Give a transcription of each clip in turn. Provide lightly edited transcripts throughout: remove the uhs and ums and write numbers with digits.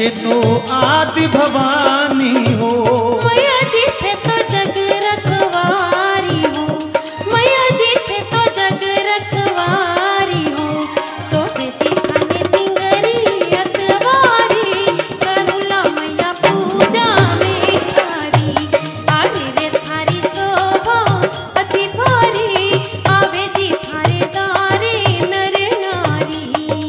थे तो आदि भवानी हो, मैया जी थे तो जग रखवारी हो, मैया जी थे तो जग रखवारी हो। तोहे दिखाने तिंगरी अतवारी, करुला मैया पूजा में खारी। आवे रे थारी शोभा अति भारी, आवे जी थारे दारे नर नारी।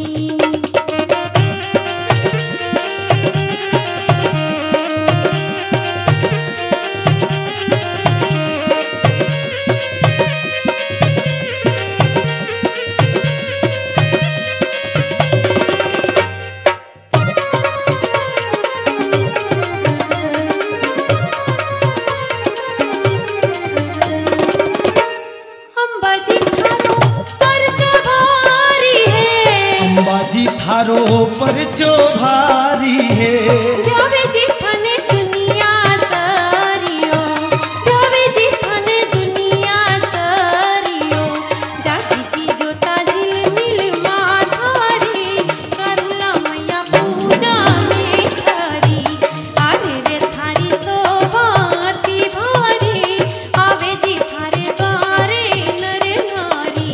अंबाजी थारो पर जो भारी है, जावे जी थाने दुनिया सारियो, जावे जी थाने दुनिया सारियो। जाती की जोता झिलमिल माधारी, करुला मैया पूजा में खारी। आवे रे थारी शोभा अति भारी, आवे जी थारे द्वारे नर नारी।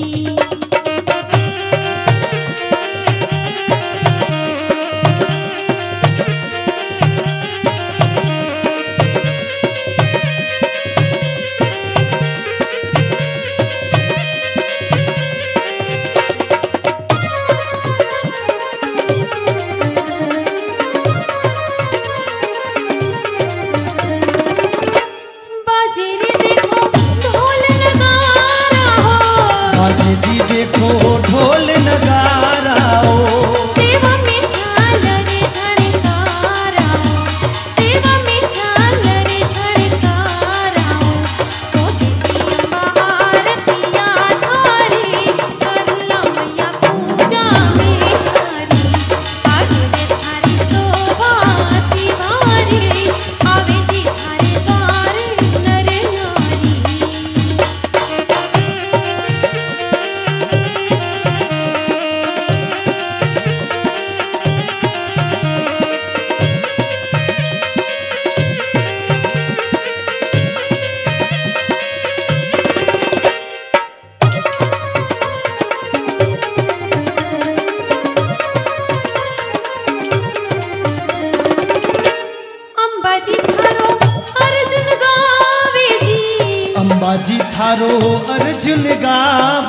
बाजे जी देखो ढोल नगारा हो, सेवा में झालर झनकारा हो, सेवा में झालर झनकारा हो। तो देखिया आरतिया धारी, करुला मैया पूजा में खारी। आगे रे थारी शोभा अति भारी, आवे जी थारे द्वारे नर नारी। अंबाजी थारो अर्जुन गावे जी, अंबाजी थारो अर्जुन गावे